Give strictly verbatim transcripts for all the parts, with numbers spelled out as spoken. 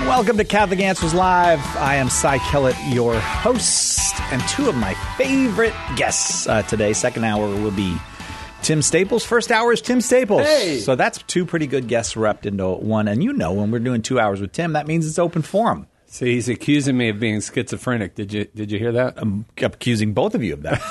Welcome to Catholic Answers Live. I am Cy Kellett, your host, and two of my favorite guests uh, today. Second hour will be Tim Staples. First hour is Tim Staples. Hey. So that's two pretty good guests wrapped into one. And you know, when we're doing two hours with Tim, that means it's open forum. See, he's accusing me of being schizophrenic. Did you Did you hear that? I'm accusing both of you of that.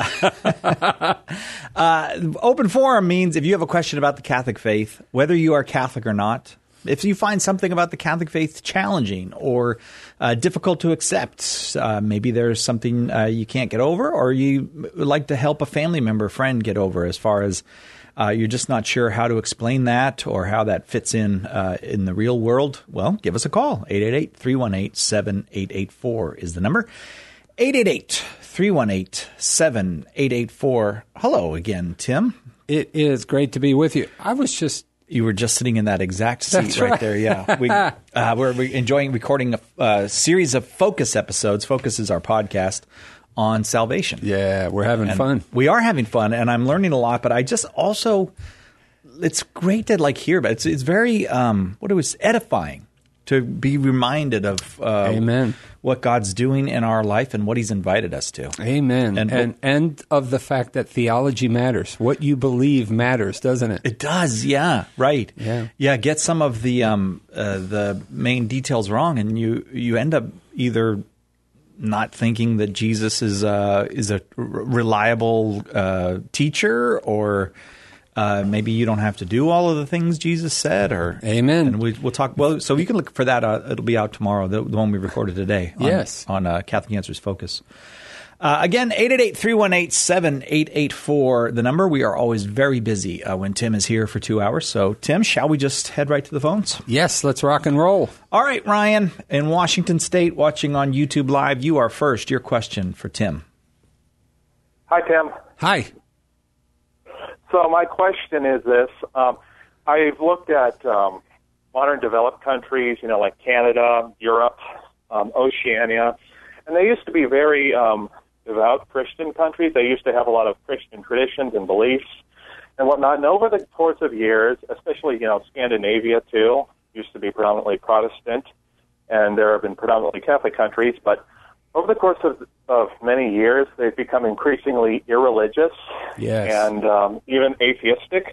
uh, uh, open forum means if you have a question about the Catholic faith, whether you are Catholic or not, if you find something about the Catholic faith challenging or uh, difficult to accept, uh, maybe there's something uh, you can't get over, or you would like to help a family member, friend get over, as far as uh, you're just not sure how to explain that or how that fits in uh, in the real world, well, give us a call. eight eight eight, three one eight, seven eight eight four is the number. eight eight eight, three one eight, seven eight eight four. Hello again, Tim. It is great to be with you. I was just... You were just sitting in that exact seat That's right, right. there, yeah. We, uh, we're enjoying recording a, a series of Focus episodes. Focus is our podcast on salvation. Yeah, we're having And fun. We are having fun, and I'm learning a lot, but I just also, it's great to like hear about it. It's, it's very, um, what it was, edifying to be reminded of uh, Amen. what God's doing in our life and what he's invited us to. Amen. And- And, and and of the fact that theology matters. What you believe matters, doesn't it? It does, yeah, right. Yeah. yeah. Get some of the um, uh, the main details wrong, and you you end up either not thinking that Jesus is uh, is a r- reliable uh, teacher, or uh, maybe you don't have to do all of the things Jesus said. Or Amen. And we, we'll talk. Well, so you can look for that. Uh, it'll be out tomorrow. The, the one we recorded today. On, Yes. on uh, Catholic Answers Focus. Uh, again, eight eight eight, three one eight, seven eight eight four, the number. We are always very busy uh, when Tim is here for two hours. So, Tim, shall we just head right to the phones? Yes, let's rock and roll. All right, Ryan, in Washington State, watching on YouTube Live, you are first. Your question for Tim. Hi, Tim. Hi. So my question is this. Um, I've looked at um, modern developed countries, you know, like Canada, Europe, um, Oceania, and they used to be very um, devout Christian countries. They used to have a lot of Christian traditions and beliefs and whatnot. And over the course of years, especially, you know, Scandinavia, too, used to be predominantly Protestant, and there have been predominantly Catholic countries, but over the course of, of many years, they've become increasingly irreligious Yes. and um, even atheistic.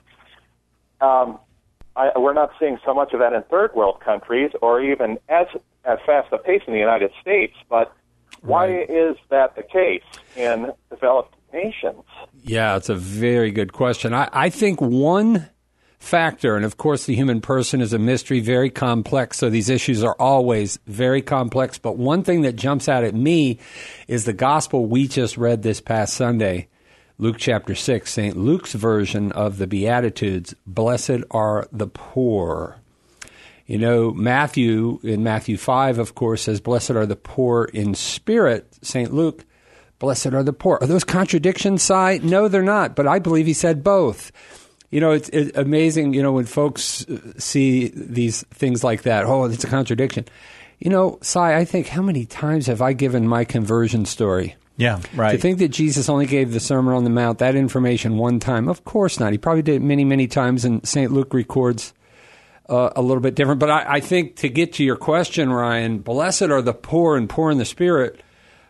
Um, I, we're not seeing so much of that in third world countries, or even as as fast a pace in the United States. But why Right. is that the case in developed nations? Yeah, it's a very good question. I, I think one factor, and of course the human person is a mystery, very complex, so these issues are always very complex, but one thing that jumps out at me is the gospel we just read this past Sunday, Luke chapter six, Saint Luke's version of the Beatitudes, blessed are the poor. You know, Matthew, in Matthew five, of course, says, blessed are the poor in spirit. Saint Luke, blessed are the poor. Are those contradictions, Si? No, they're not, but I believe he said both. You know, it's, it's amazing, you know, when folks see these things like that, oh, it's a contradiction. You know, Si, I think, how many times have I given my conversion story? Yeah, right. To think that Jesus only gave the Sermon on the Mount, that information one time, of course not. He probably did it many, many times, and Saint Luke records uh, a little bit different. But I, I think to get to your question, Ryan, blessed are the poor and poor in the spirit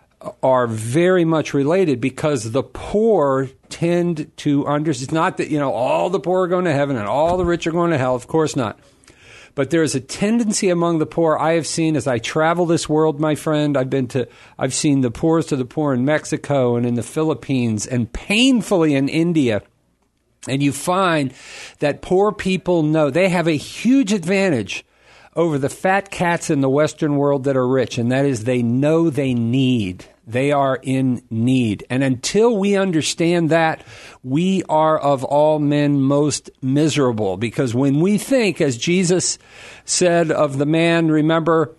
are very much related, because the poor tend to understand. It's not that, you know, all the poor are going to heaven and all the rich are going to hell. Of course not. But there is a tendency among the poor I have seen as I travel this world, my friend. I've been to, I've seen the poorest of the poor in Mexico and in the Philippines and painfully in India. And you find that poor people know they have a huge advantage over the fat cats in the Western world that are rich, and that is they know they need. They are in need. And until we understand that, we are of all men most miserable. Because when we think, as Jesus said of the man, remember,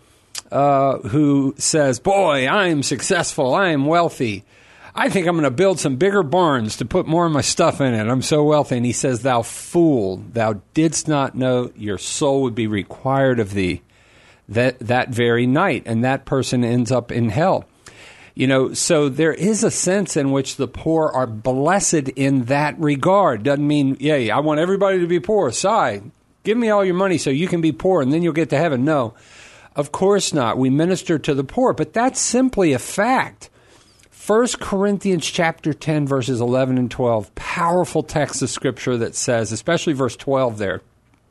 uh, who says, boy, I'm successful, I'm wealthy. I think I'm going to build some bigger barns to put more of my stuff in it. I'm so wealthy. And he says, thou fool, thou didst not know your soul would be required of thee that, that very night. And that person ends up in hell. You know, so there is a sense in which the poor are blessed in that regard. Doesn't mean, yeah, I want everybody to be poor. Si, give me all your money so you can be poor and then you'll get to heaven. No. Of course not. We minister to the poor, but that's simply a fact. First Corinthians chapter ten, verses eleven and twelve, powerful text of Scripture that says, especially verse twelve there,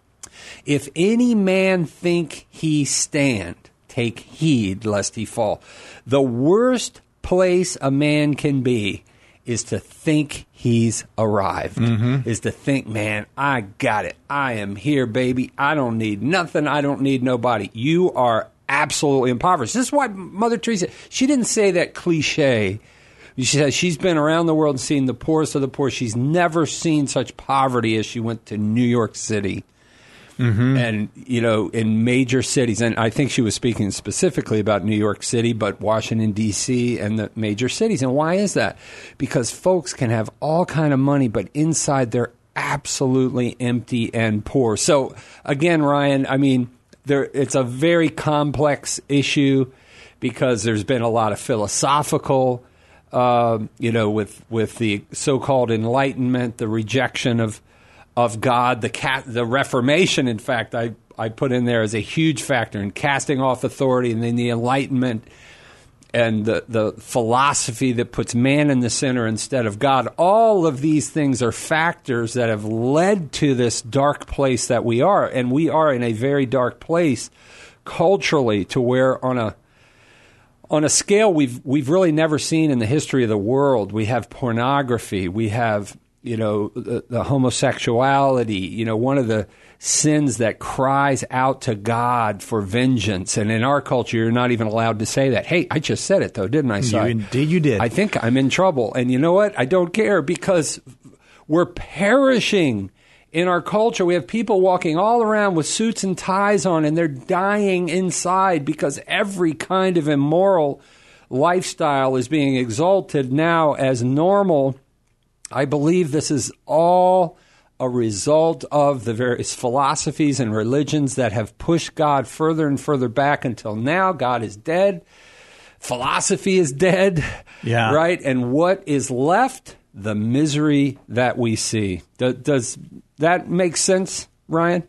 if any man think he stand, take heed lest he fall. The worst place a man can be is to think he's arrived, mm-hmm. is to think, man, I got it. I am here, baby. I don't need nothing. I don't need nobody. You are absolutely impoverished. This is why Mother Teresa, she didn't say that cliche. She says she's been around the world and seen the poorest of the poor. She's never seen such poverty as she went to New York City. Mm-hmm. And, you know, in major cities, and I think she was speaking specifically about New York City, but Washington, D C, and the major cities. And why is that? Because folks can have all kind of money, but inside they're absolutely empty and poor. So, again, Ryan, I mean, there it's a very complex issue because there's been a lot of philosophical, uh, you know, with, with the so-called Enlightenment, the rejection of of God, the cat, the Reformation, in fact, I, I put in there as a huge factor in casting off authority, and then the Enlightenment and the, the philosophy that puts man in the center instead of God. All of these things are factors that have led to this dark place that we are, and we are in a very dark place culturally to where on a on a scale we've we've really never seen in the history of the world. We have pornography, we have you know, the, the homosexuality, you know, one of the sins that cries out to God for vengeance. And in our culture, you're not even allowed to say that. Hey, I just said it, though, didn't I, Si? You indeed you did. I think I'm in trouble. And you know what? I don't care because we're perishing in our culture. We have people walking all around with suits and ties on, and they're dying inside because every kind of immoral lifestyle is being exalted now as normal. I believe this is all a result of the various philosophies and religions that have pushed God further and further back until now. God is dead. Philosophy is dead. Yeah. Right? And what is left? The misery that we see. Do, does that make sense, Ryan?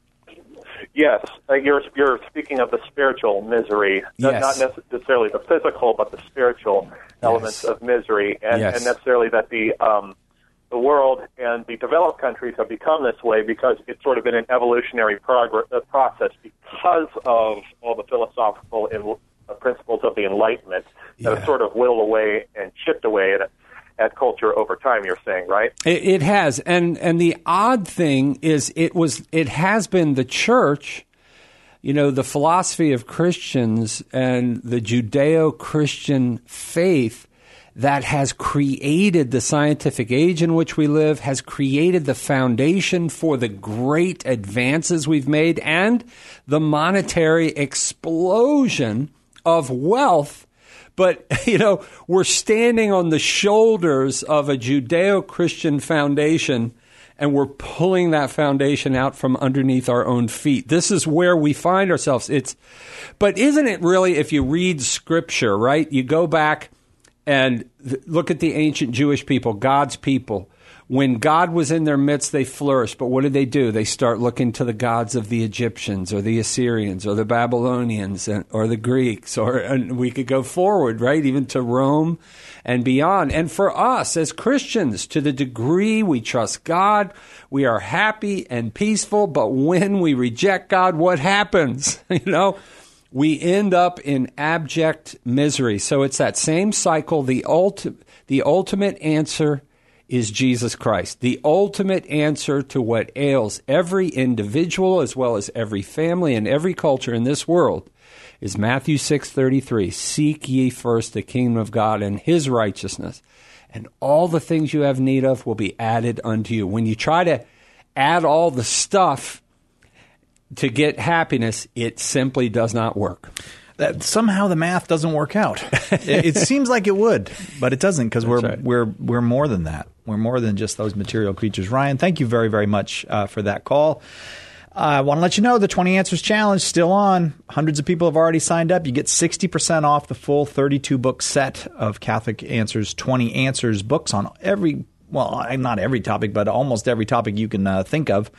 Yes. Uh, you're, you're speaking of the spiritual misery, Yes. not necessarily the physical, but the spiritual elements Yes. of misery, and, Yes. and necessarily that the um, the world and the developed countries have become this way because it's sort of been an evolutionary progress, uh, process because of all the philosophical in, uh, principles of the Enlightenment that Yeah. have sort of whittled away and chipped away at, at culture over time. You're saying, right? It, it has, and and the odd thing is, it was it has been the church. You know, the philosophy of Christians and the Judeo-Christian faith that has created the scientific age in which we live, has created the foundation for the great advances we've made and the monetary explosion of wealth. But, you know, we're standing on the shoulders of a Judeo-Christian foundation, and we're pulling that foundation out from underneath our own feet. This is where we find ourselves. It's, but isn't it really, if you read Scripture, right? You go back and th- look at the ancient Jewish people, God's people. When God was in their midst, they flourished. But what did they do? They start looking to the gods of the Egyptians or the Assyrians or the Babylonians and, or the Greeks. Or and we could go forward, right, even to Rome and beyond. And for us as Christians, to the degree we trust God, we are happy and peaceful. But when we reject God, what happens? You know, we end up in abject misery. So it's that same cycle. The ulti- the ultimate answer is Jesus Christ. The ultimate answer to what ails every individual as well as every family and every culture in this world is Matthew six thirty-three. Seek ye first the kingdom of God and his righteousness, and all the things you have need of will be added unto you. When you try to add all the stuff to get happiness, it simply does not work. That somehow the math doesn't work out. it, it seems like it would, but it doesn't, because we're right. we're we're more than that. We're more than just those material creatures. Ryan, thank you very very much uh, for that call. I want to let you know the twenty Answers Challenge still on. Hundreds of people have already signed up. You get sixty percent off the full thirty-two book set of Catholic Answers, twenty Answers books on every, well, not every topic, but almost every topic you can uh, think of.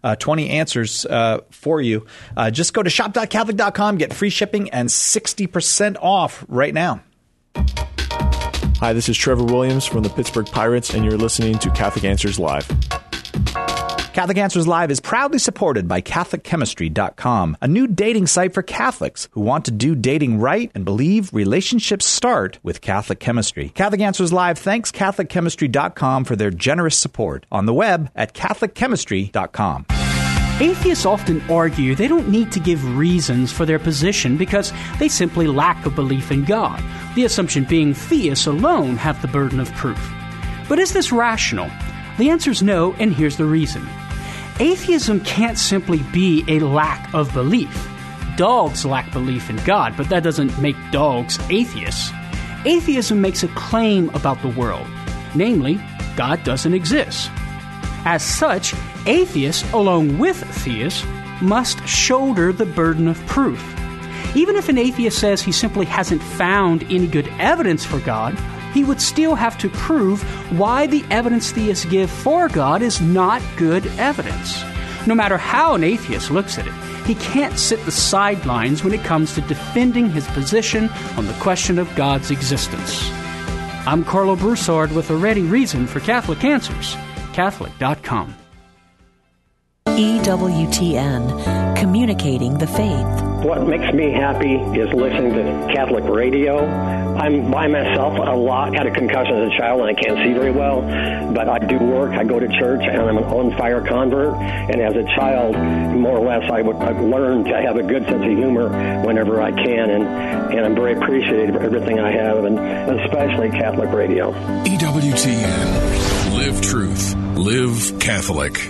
uh, twenty answers uh, for you. Uh, just go to shop dot catholic dot com, get free shipping and sixty percent off right now. Hi, this is Trevor Williams from the Pittsburgh Pirates, and you're listening to Catholic Answers Live. Catholic Answers Live is proudly supported by Catholic Chemistry dot com, a new dating site for Catholics who want to do dating right and believe relationships start with Catholic chemistry. Catholic Answers Live thanks Catholic Chemistry dot com for their generous support on the web at Catholic Chemistry dot com. Atheists often argue they don't need to give reasons for their position because they simply lack a belief in God, the assumption being theists alone have the burden of proof. But is this rational? The answer is no, and here's the reason. Atheism can't simply be a lack of belief. Dogs lack belief in God, but that doesn't make dogs atheists. Atheism makes a claim about the world, namely, God doesn't exist. As such, atheists, along with theists, must shoulder the burden of proof. Even if an atheist says he simply hasn't found any good evidence for God, he would still have to prove why the evidence theists give for God is not good evidence. No matter how an atheist looks at it, he can't sit the sidelines when it comes to defending his position on the question of God's existence. I'm Carlo Broussard with a ready reason for Catholic Answers. Catholic dot com. E W T N, communicating the faith. What makes me happy is listening to Catholic radio. I'm by myself a lot. Had a concussion as a child and I can't see very well, but I do work. I go to church and I'm an on-fire convert. And as a child, more or less, I would, I've learned to have a good sense of humor whenever I can, and, and I'm very appreciative of everything I have, and especially Catholic radio. E W T N. Live truth. Live Catholic.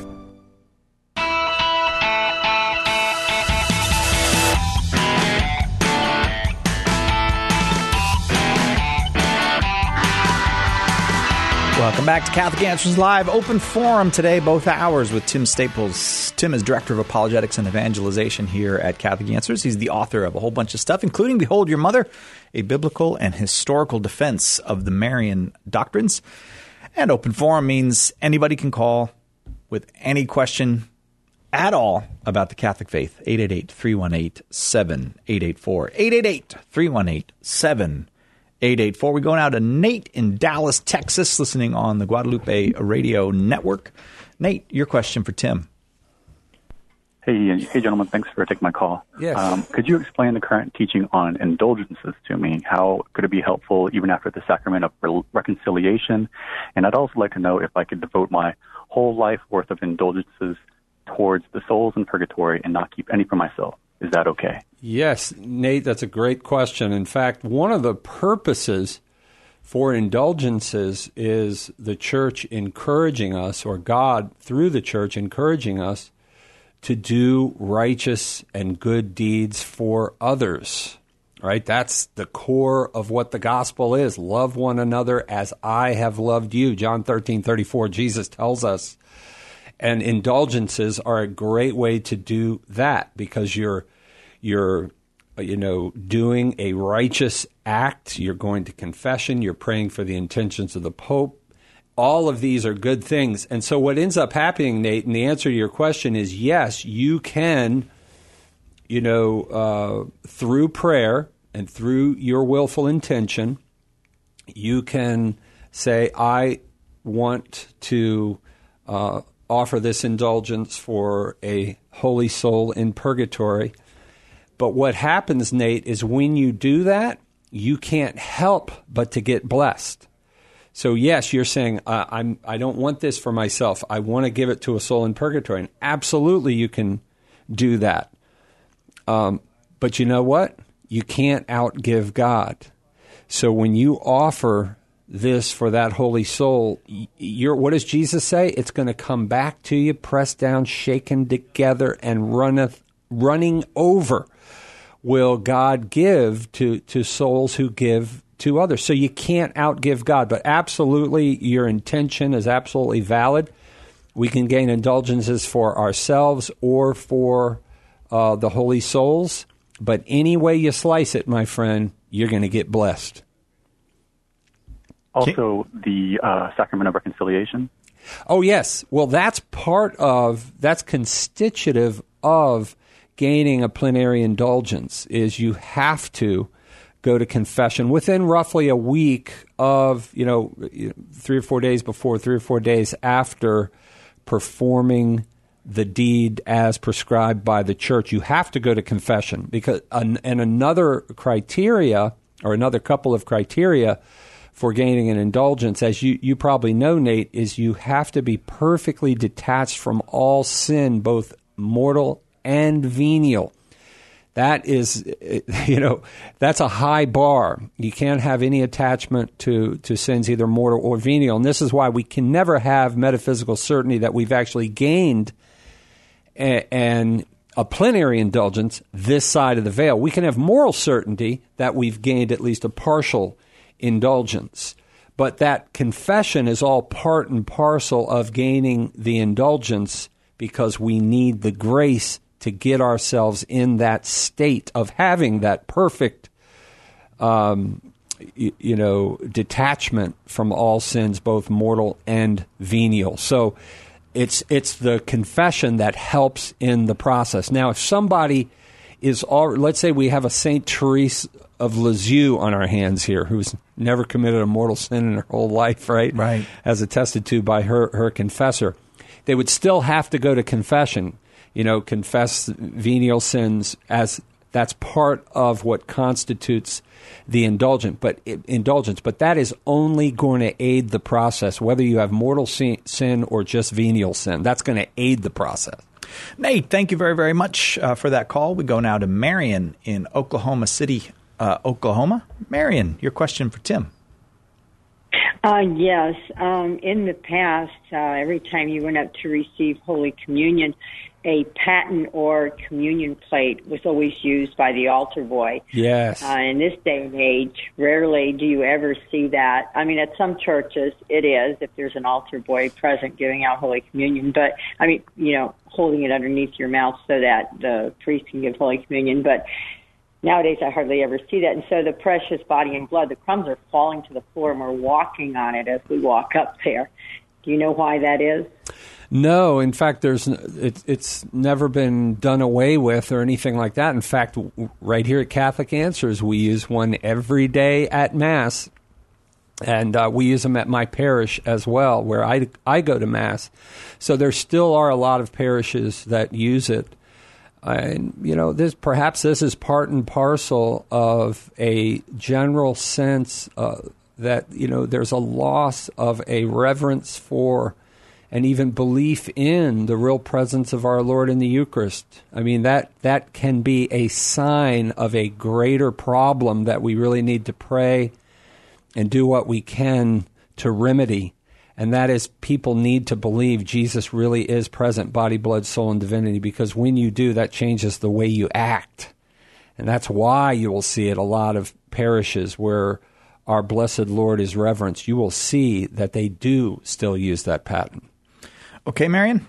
Welcome back to Catholic Answers Live. Open forum today, both hours, with Tim Staples. Tim is Director of Apologetics and Evangelization here at Catholic Answers. He's the author of a whole bunch of stuff, including Behold Your Mother, a biblical and historical defense of the Marian doctrines. And open forum means anybody can call with any question at all about the Catholic faith. eight eight eight, three one eight, seven eight eight four. eight eight eight, three one eight, seven eight eight four. We go now to Nate in Dallas, Texas, listening on the Guadalupe Radio Network. Nate, your question for Tim. Hey, hey, gentlemen. Thanks for taking my call. Yes. Um, could you explain the current teaching on indulgences to me? How could it be helpful even after the sacrament of re- reconciliation? And I'd also like to know if I could devote my whole life worth of indulgences towards the souls in purgatory and not keep any for myself. Is that okay? Yes, Nate, that's a great question. In fact, one of the purposes for indulgences is the church encouraging us, or God through the church encouraging us, to do righteous and good deeds for others. Right? That's the core of what the gospel is. Love one another as I have loved you. John thirteen thirty-four, Jesus tells us. And indulgences are a great way to do that, because you're you're you know doing a righteous act. You're going to confession. You're praying for the intentions of the Pope. All of these are good things. And so what ends up happening, Nate, and the answer to your question is yes, you can, you know, uh, through prayer and through your willful intention, you can say, I want to uh, offer this indulgence for a holy soul in purgatory. But what happens, Nate, is when you do that, you can't help but to get blessed. So yes, you're saying, uh, I'm, I don't want this for myself. I want to give it to a soul in purgatory. And absolutely you can do that. Um, but you know what? You can't outgive God. So when you offer this for that holy soul, you're, what does Jesus say? It's going to come back to you, pressed down, shaken together, and runneth, running over will God give to, to souls who give to others. So you can't outgive God, but absolutely your intention is absolutely valid. We can gain indulgences for ourselves or for uh, the holy souls, but any way you slice it, my friend, you're going to get blessed. Also, the uh, sacrament of reconciliation. Oh, yes. Well, that's part of, that's constitutive of gaining a plenary indulgence, is you have to go to confession within roughly a week of, you know, three or four days before, three or four days after performing the deed as prescribed by the church. You have to go to confession because, and another criteria or another couple of criteria for gaining an indulgence, as you, you probably know, Nate, is you have to be perfectly detached from all sin, both mortal and venial. That is, you know, that's a high bar. You can't have any attachment to, to sins, either mortal or venial. And this is why we can never have metaphysical certainty that we've actually gained a, an, a plenary indulgence this side of the veil. We can have moral certainty that we've gained at least a partial indulgence. But that confession is all part and parcel of gaining the indulgence because we need the grace to get ourselves in that state of having that perfect, um, you, you know, detachment from all sins, both mortal and venial. So it's it's the confession that helps in the process. Now, if somebody is, all, let's say we have a Saint Therese of Lisieux on our hands here, who's never committed a mortal sin in her whole life, right? Right. As attested to by her, her confessor. They would still have to go to confession, you know, confess venial sins, as that's part of what constitutes the indulgent, but indulgence. But that is only going to aid the process, whether you have mortal sin or just venial sin. That's going to aid the process. Nate, thank you very, very much uh, for that call. We go now to Marion in Oklahoma City, uh, Oklahoma. Marion, your question for Tim. Uh, yes. Um, in the past, uh, every time you went up to receive Holy Communion, a paten or communion plate was always used by the altar boy. Yes. Uh, in this day and age, rarely do you ever see that. I mean, at some churches, it is, if there's an altar boy present giving out Holy Communion. But, I mean, you know, holding it underneath your mouth so that the priest can give Holy Communion. But nowadays, I hardly ever see that. And so the precious body and blood, the crumbs are falling to the floor, and we're walking on it as we walk up there. Do you know why that is? No, in fact, there's it, it's never been done away with or anything like that. In fact, right here at Catholic Answers, we use one every day at Mass, and uh, we use them at my parish as well, where I, I go to Mass. So there still are a lot of parishes that use it. And, you know, this perhaps this is part and parcel of a general sense uh, that, you know, there's a loss of a reverence for and even belief in the real presence of our Lord in the Eucharist. I mean, that, that can be a sign of a greater problem that we really need to pray and do what we can to remedy. And that is, people need to believe Jesus really is present, body, blood, soul, and divinity, because when you do, that changes the way you act. And that's why you will see at a lot of parishes where our blessed Lord is reverenced. You will see that they do still use that paten. Okay, Marion?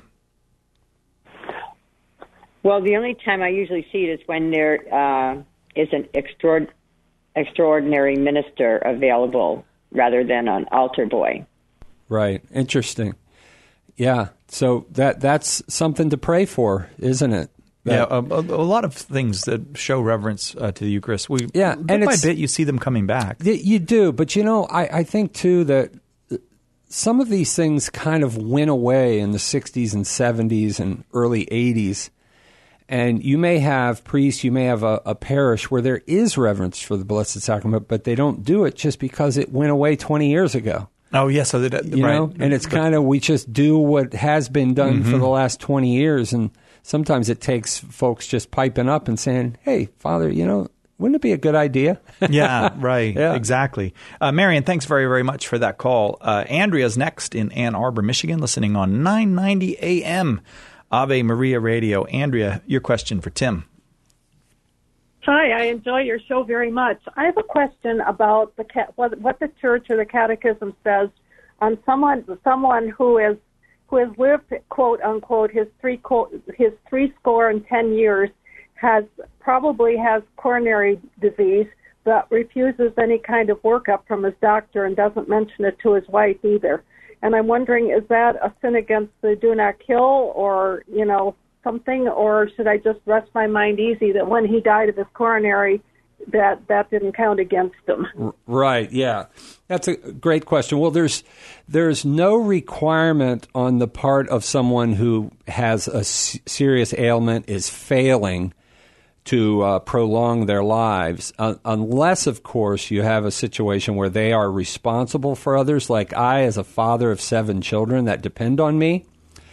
Well, the only time I usually see it is when there uh, is an extraord- extraordinary minister available rather than an altar boy. Right. Interesting. Yeah. So that that's something to pray for, isn't it? That, yeah, a, a, a lot of things that show reverence uh, to the Eucharist. We, yeah, bit and by bit, you see them coming back. You do, but you know, I, I think too that some of these things kind of went away in the sixties and seventies and early eighties. And you may have priests, you may have a, a parish where there is reverence for the Blessed Sacrament, but they don't do it just because it went away twenty years ago. Oh, yes. So that, you right. know, and it's kind of, we just do what has been done mm-hmm. for the last twenty years. And sometimes it takes folks just piping up and saying, hey, Father, you know, wouldn't it be a good idea? Yeah, right. Yeah. Exactly. Uh, Marion, thanks very, very much for that call. Uh, Andrea's next in Ann Arbor, Michigan, listening on nine ninety A M Ave Maria Radio. Andrea, your question for Tim. Hi, I enjoy your show very much. I have a question about the what, what the Church or the Catechism says on someone someone who is who has lived, quote unquote, his three his three score and ten years, has probably has coronary disease, but refuses any kind of workup from his doctor and doesn't mention it to his wife either. And I'm wondering, is that a sin against the do not kill, or, you know, something, or should I just rest my mind easy that when he died of his coronary, that that didn't count against him? Right, yeah. That's a great question. Well, there's there's no requirement on the part of someone who has a s- serious ailment, is failing, to uh, prolong their lives, uh, unless, of course, you have a situation where they are responsible for others, like I, as a father of seven children that depend on me.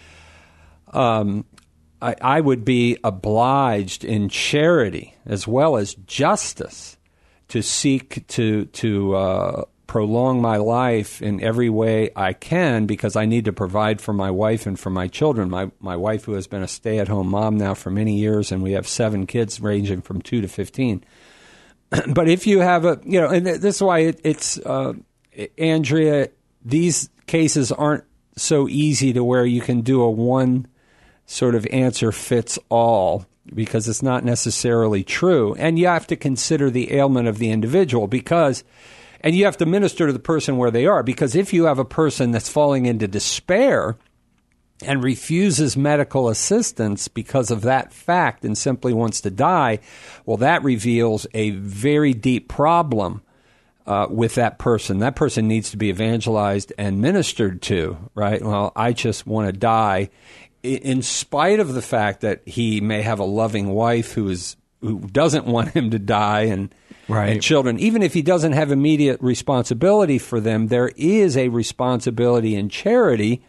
Um, I, I would be obliged in charity as well as justice to seek to to uh, prolong my life in every way I can, because I need to provide for my wife and for my children. My my wife, who has been a stay-at-home mom now for many years, and we have seven kids ranging from two to fifteen. But if you have a, you know, and this is why it, it's, uh, Andrea, these cases aren't so easy to where you can do a one sort of answer fits all, because it's not necessarily true. And you have to consider the ailment of the individual, because, and you have to minister to the person where they are, because if you have a person that's falling into despair and refuses medical assistance because of that fact and simply wants to die, well, that reveals a very deep problem uh, with that person. That person needs to be evangelized and ministered to, right? Well, I just want to die, in spite of the fact that he may have a loving wife who is who doesn't want him to die, and, right. and children. Even if he doesn't have immediate responsibility for them, there is a responsibility in charity.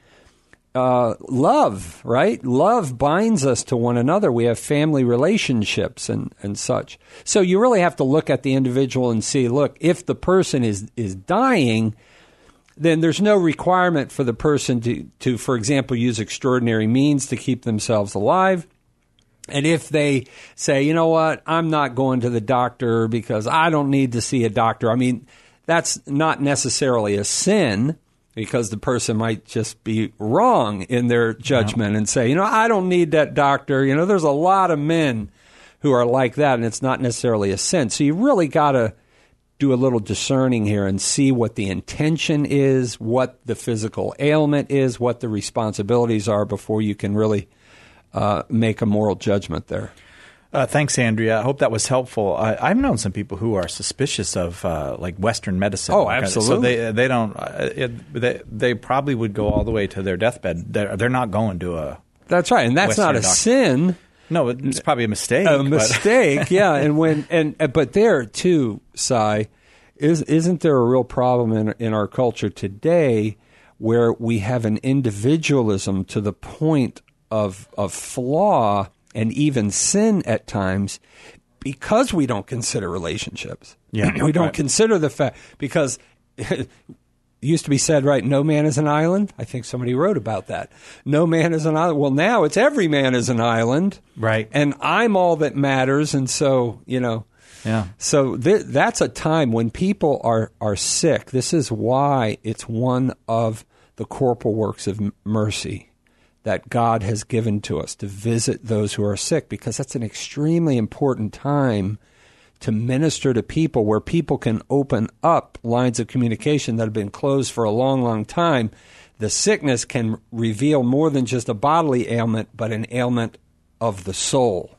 Uh, love, right? Love binds us to one another. We have family relationships and, and such. So you really have to look at the individual and see, look, if the person is, is dying, then there's no requirement for the person to, to, for example, use extraordinary means to keep themselves alive. And if they say, you know what, I'm not going to the doctor because I don't need to see a doctor, I mean, that's not necessarily a sin, because the person might just be wrong in their judgment, yeah. and say, you know, I don't need that doctor. You know, there's a lot of men who are like that, and it's not necessarily a sin. So you really got to do a little discerning here and see what the intention is, what the physical ailment is, what the responsibilities are, before you can really uh, make a moral judgment there. Uh, thanks, Andrea. I hope that was helpful. I, I've known some people who are suspicious of uh, like Western medicine. Oh, absolutely. So they they don't. Uh, it, they they probably would go all the way to their deathbed. They're, they're not going to a. That's right, and that's Western not a doctor. sin. No, it's probably a mistake. A mistake, yeah. And when and but there too, Si, is isn't there a real problem in in our culture today where we have an individualism to the point of of flaw and even sin at times, because we don't consider relationships. Yeah, we don't right. consider the fact, because it used to be said, right, no man is an island. I think somebody wrote about that. No man is an island. Well, now it's every man is an island. Right. And I'm all that matters. And so, you know, yeah. So th- that's a time when people are, are sick. This is why it's one of the corporal works of m- mercy that God has given to us, to visit those who are sick, because that's an extremely important time to minister to people, where people can open up lines of communication that have been closed for a long, long time. The sickness can reveal more than just a bodily ailment, but an ailment of the soul.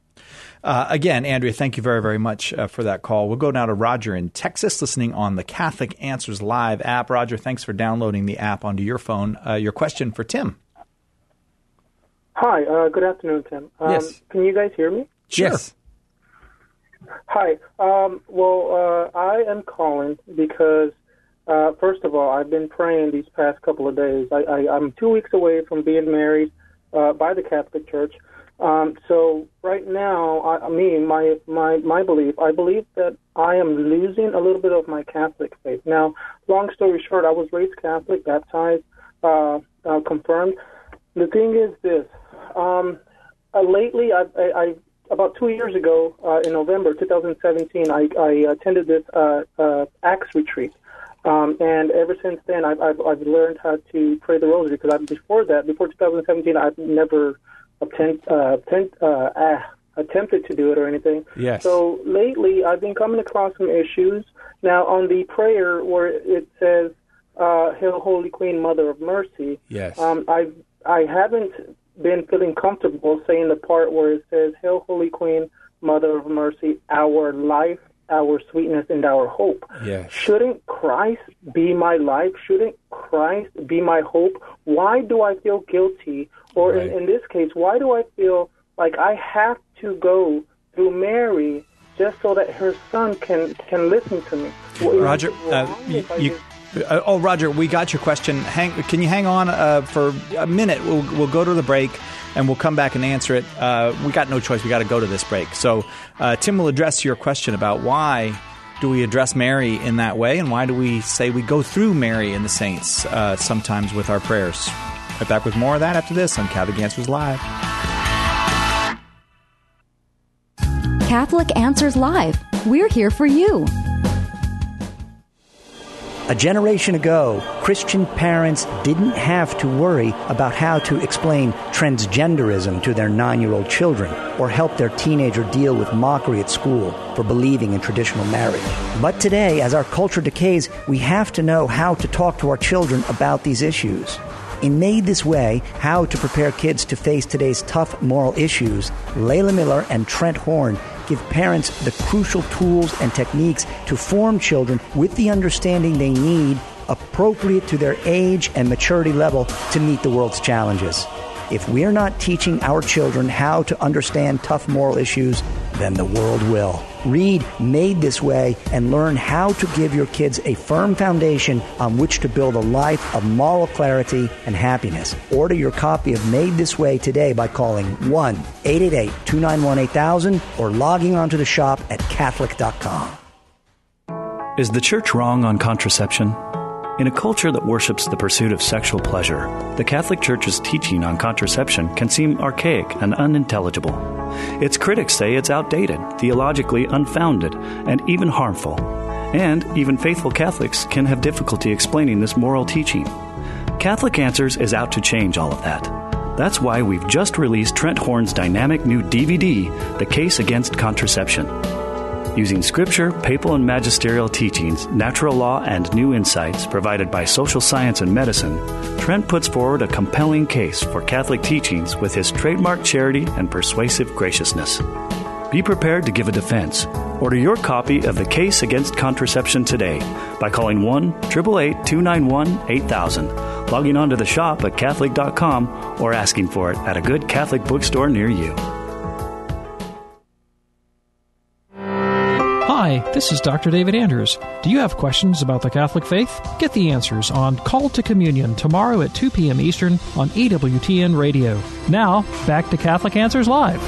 Uh, again, Andrea, thank you very, very much uh, for that call. We'll go now to Roger in Texas, listening on the Catholic Answers Live app. Roger, thanks for downloading the app onto your phone. Uh, your question for Tim. Hi, uh, good afternoon, Tim. Um, yes. Can you guys hear me? Sure. Yes. Hi. Um, well, uh, I am calling because, uh, first of all, I've been praying these past couple of days. I, I, I'm two weeks away from being married uh, by the Catholic Church. Um, so right now, I, I mean, my, my, my belief, I believe that I am losing a little bit of my Catholic faith. Now, long story short, I was raised Catholic, baptized, uh, uh, confirmed. The thing is this. Um, uh, lately, I, I, I about two years ago, uh, in November twenty seventeen, I, I attended this uh, uh, Acts retreat, um, and ever since then, I've, I've, I've learned how to pray the Rosary. Because I, before that, before twenty seventeen, I've never attempt, uh, attempt, uh, uh, attempted to do it or anything. Yes. So lately, I've been coming across some issues. Now, on the prayer where it says, uh, Hail, Holy Queen, Mother of Mercy. Yes. Um, I I haven't been feeling comfortable saying the part where it says, Hail, Holy Queen, Mother of Mercy, our life, our sweetness, and our hope. Yes. Shouldn't Christ be my life? Shouldn't Christ be my hope? Why do I feel guilty? Or Right. in, in this case, why do I feel like I have to go through Mary just so that her son can, can listen to me? Well, Roger, uh, you, you, uh, oh, Roger, we got your question. Hang, can you hang on uh, for a minute? We'll, we'll go to the break, and we'll come back and answer it. Uh, we got no choice. We got to go to this break. So uh, Tim will address your question about why do we address Mary in that way, and why do we say we go through Mary and the saints uh, sometimes with our prayers. Right back with more of that after this on Catholic Answers Live. Catholic Answers Live. We're here for you. A generation ago, Christian parents didn't have to worry about how to explain transgenderism to their nine-year-old children or help their teenager deal with mockery at school for believing in traditional marriage. But today, as our culture decays, we have to know how to talk to our children about these issues. In Made This Way, How to Prepare Kids to Face Today's Tough Moral Issues, Layla Miller and Trent Horn give parents the crucial tools and techniques to form children with the understanding they need, appropriate to their age and maturity level, to meet the world's challenges. If we're not teaching our children how to understand tough moral issues, then the world will. Read Made This Way and learn how to give your kids a firm foundation on which to build a life of moral clarity and happiness. Order your copy of Made This Way today by calling one eight eight eight, two nine one, eight thousand or logging onto the shop at Catholic dot com. Is the church wrong on contraception? In a culture that worships the pursuit of sexual pleasure, the Catholic Church's teaching on contraception can seem archaic and unintelligible. Its critics say it's outdated, theologically unfounded, and even harmful. And even faithful Catholics can have difficulty explaining this moral teaching. Catholic Answers is out to change all of that. That's why we've just released Trent Horn's dynamic new D V D, The Case Against Contraception. Using scripture, papal and magisterial teachings, natural law, and new insights provided by social science and medicine, Trent puts forward a compelling case for Catholic teachings with his trademark charity and persuasive graciousness. Be prepared to give a defense. Order your copy of The Case Against Contraception today by calling one eight eight eight, two nine one, eight thousand, logging on to the shop at Catholic dot com, or asking for it at a good Catholic bookstore near you. Hi, this is Doctor David Andrews. Do you have questions about the Catholic faith? Get the answers on Call to Communion tomorrow at two p.m. Eastern on E W T N Radio. Now, back to Catholic Answers Live.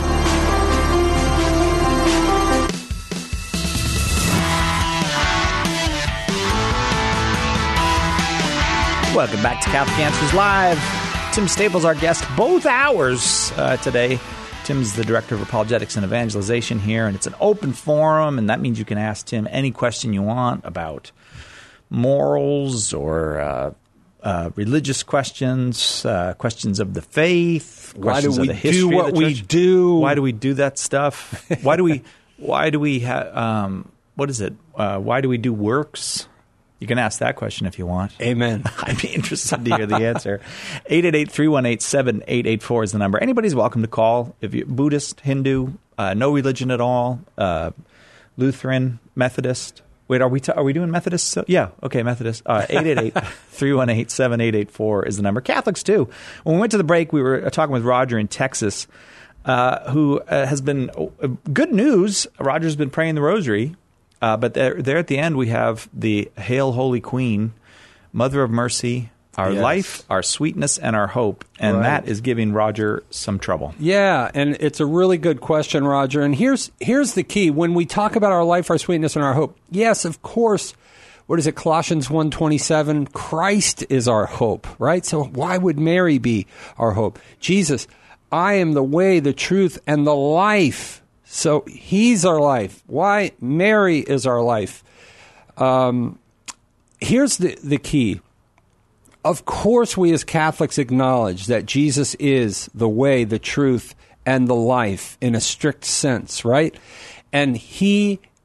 Welcome back to Catholic Answers Live. Tim Staples, our guest, both hours uh, today. Tim's the Director of Apologetics and Evangelization here, and it's an open forum, and that means you can ask Tim any question you want about morals or uh, uh, religious questions, uh, questions of the faith, Why do questions we of the history do of what the we church. do? Why do we do that stuff? Why do we? Why do we have? Um, what is it? Uh, why do we do works? You can ask that question if you want. Amen. I'd be interested to hear the answer. eight eight eight, three one eight, seven eight eight four is the number. Anybody's welcome to call. If you're Buddhist, Hindu, uh, no religion at all, uh, Lutheran, Methodist. Wait, are we t- are we doing Methodist? So, yeah, okay, Methodist. Uh, eight eight eight, three one eight, seven eight eight four is the number. Catholics, too. When we went to the break, we were talking with Roger in Texas, uh, who uh, has been uh, good news. Roger's been praying the rosary. Uh, but there, there at the end, we have the Hail, Holy Queen, Mother of Mercy, our Yes. life, our sweetness, and our hope. And Right. that is giving Roger some trouble. Yeah, and it's a really good question, Roger. And here's here's the key. When we talk about our life, our sweetness, and our hope, yes, of course, what is it, Colossians one twenty-seven, Christ is our hope, right? So why would Mary be our hope? Jesus, I am the way, the truth, and the life. So he's our life. Why? Mary is our life. Um, here's the, the key. Of course, we as Catholics acknowledge that Jesus is the way, the truth, and the life in a strict sense, right? And he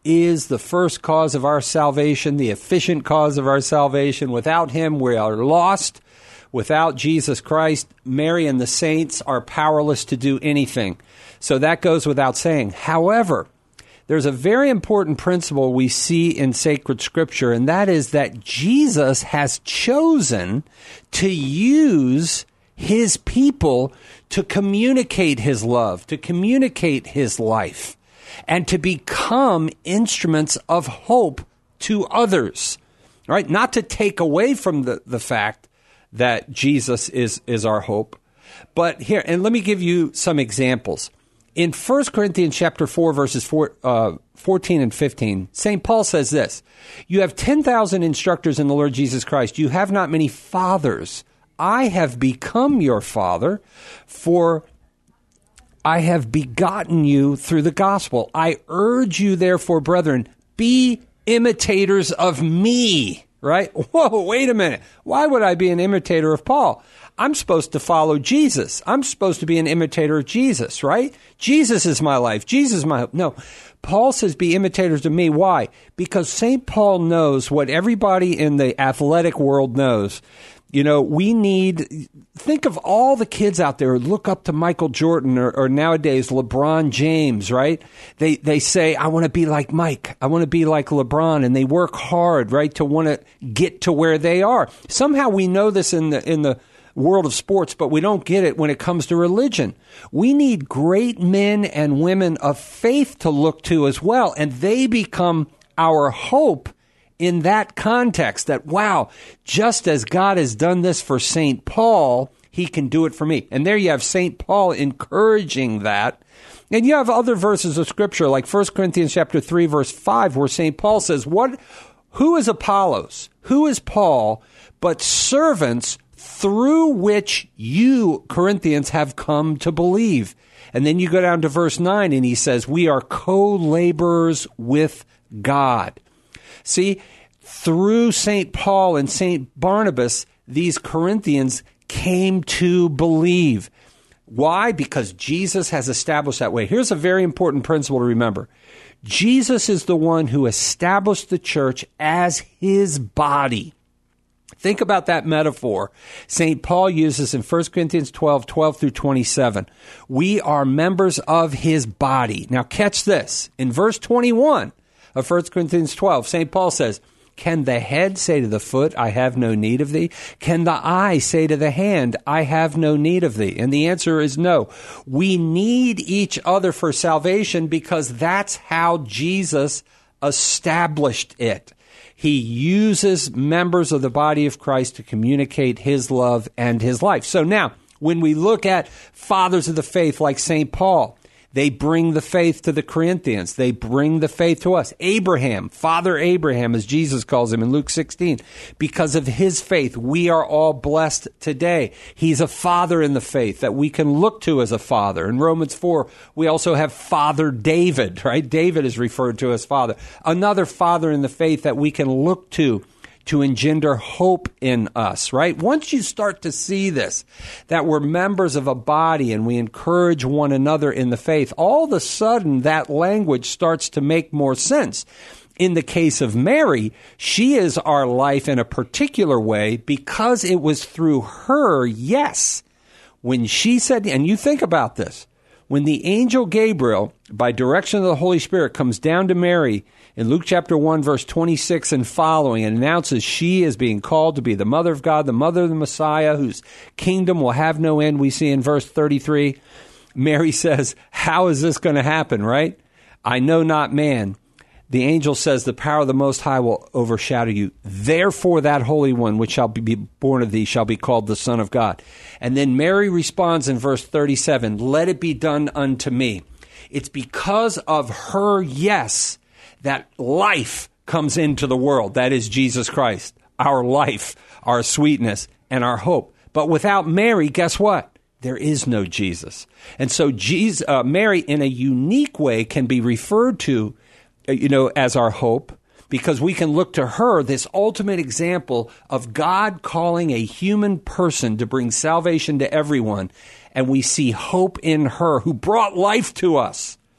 is the first cause of our salvation, the efficient cause of our salvation. Without him, we are lost. Without Jesus Christ, Mary and the saints are powerless to do anything. So that goes without saying. However, there's a very important principle we see in sacred scripture, and that is that Jesus has chosen to use his people to communicate his love, to communicate his life, and to become instruments of hope to others. Right? Not to take away from the, the fact that Jesus is, is our hope. But here, and let me give you some examples. In First Corinthians chapter four, verses four, uh, fourteen and fifteen, Saint Paul says this, "You have ten thousand instructors in the Lord Jesus Christ. You have not many fathers. I have become your father, for I have begotten you through the gospel. I urge you, therefore, brethren, be imitators of me." Right? Whoa, wait a minute. Why would I be an imitator of Paul? I'm supposed to follow Jesus. I'm supposed to be an imitator of Jesus, right? Jesus is my life. Jesus is my hope. No. Paul says be imitators of me. Why? Because Saint Paul knows what everybody in the athletic world knows. You know, we need, think of all the kids out there who look up to Michael Jordan or, or nowadays LeBron James, right? They they say, I want to be like Mike. I want to be like LeBron. And they work hard, right, to want to get to where they are. Somehow we know this in the in the world of sports, but we don't get it when it comes to religion. We need great men and women of faith to look to as well. And they become our hope in that context, that, wow, just as God has done this for Saint Paul, he can do it for me. And there you have Saint Paul encouraging that. And you have other verses of Scripture, like First Corinthians chapter three, verse five, where Saint Paul says, "What? Who is Apollos? Who is Paul? But servants through which you, Corinthians, have come to believe." And then you go down to verse nine, and he says, "We are co-laborers with God." See, through Saint Paul and Saint Barnabas, these Corinthians came to believe. Why? Because Jesus has established that way. Here's a very important principle to remember. Jesus is the one who established the church as his body. Think about that metaphor Saint Paul uses in First Corinthians twelve, twelve through twenty-seven. We are members of his body. Now catch this. In verse twenty-one of First Corinthians twelve, Saint Paul says, "Can the head say to the foot, I have no need of thee? Can the eye say to the hand, I have no need of thee?" And the answer is no. We need each other for salvation because that's how Jesus established it. He uses members of the body of Christ to communicate his love and his life. So now, when we look at fathers of the faith like Saint Paul, they bring the faith to the Corinthians. They bring the faith to us. Abraham, Father Abraham, as Jesus calls him in Luke sixteen, because of his faith, we are all blessed today. He's a father in the faith that we can look to as a father. In Romans four, we also have Father David, right? David is referred to as father. Another father in the faith that we can look to to engender hope in us, right? Once you start to see this, that we're members of a body and we encourage one another in the faith, all of a sudden that language starts to make more sense. In the case of Mary, she is our life in a particular way because it was through her, yes, when she said, and you think about this, when the angel Gabriel, by direction of the Holy Spirit, comes down to Mary in Luke chapter one, verse twenty-six and following, and announces she is being called to be the mother of God, the mother of the Messiah, whose kingdom will have no end, we see in verse thirty-three, Mary says, how is this going to happen, right? I know not man. The angel says, the power of the Most High will overshadow you. Therefore, that Holy One which shall be born of thee shall be called the Son of God. And then Mary responds in verse thirty-seven, let it be done unto me. It's because of her yes that life comes into the world. That is Jesus Christ, our life, our sweetness, and our hope. But without Mary, guess what? There is no Jesus. And so Jesus, uh, Mary, in a unique way, can be referred to you know, as our hope, because we can look to her, this ultimate example of God calling a human person to bring salvation to everyone. And we see hope in her who brought life to us.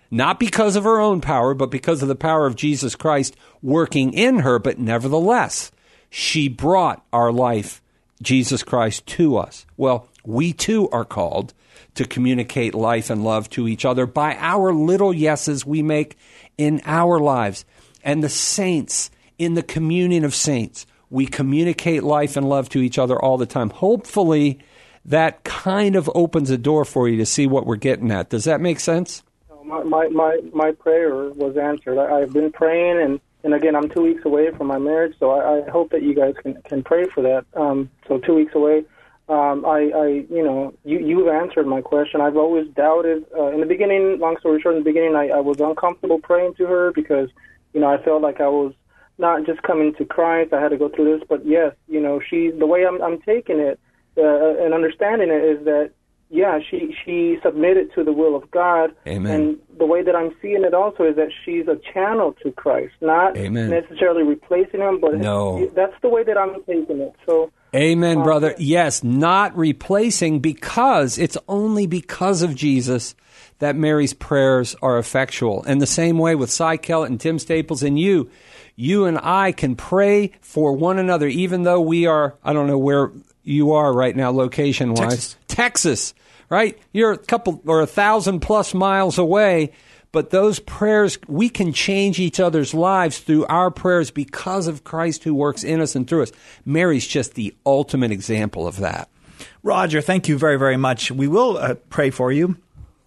Not because of her own power, but because of the power of Jesus Christ working in her. But nevertheless, she brought our life, Jesus Christ, to us. Well, we too are called to communicate life and love to each other by our little yeses we make in our lives. And the saints, in the communion of saints, we communicate life and love to each other all the time. Hopefully, that kind of opens a door for you to see what we're getting at. Does that make sense? My my, my, my prayer was answered. I, I've been praying, and, and again, I'm two weeks away from my marriage, so I, I hope that you guys can, can pray for that. Um, so two weeks away. Um, I, I, you know, you, you've answered my question. I've always doubted. Uh, in the beginning, long story short, in the beginning, I, I was uncomfortable praying to her because, you know, I felt like I was not just coming to Christ. I had to go through this. But yes, you know, she, the way I'm, I'm taking it uh, and understanding it is that, yeah, she, she submitted to the will of God. Amen. And the way that I'm seeing it also is that she's a channel to Christ, not Amen. necessarily replacing him, but no. that's the way that I'm taking it. So. Amen, brother. Yes, not replacing, because it's only because of Jesus that Mary's prayers are effectual. And the same way with Cy Kellett and Tim Staples and you, you and I can pray for one another, even though we are, I don't know where you are right now, location-wise. Texas. Texas, right? You're a couple or a thousand plus miles away. But those prayers, we can change each other's lives through our prayers because of Christ who works in us and through us. Mary's just the ultimate example of that. Roger, thank you very, very much. We will uh, pray for you.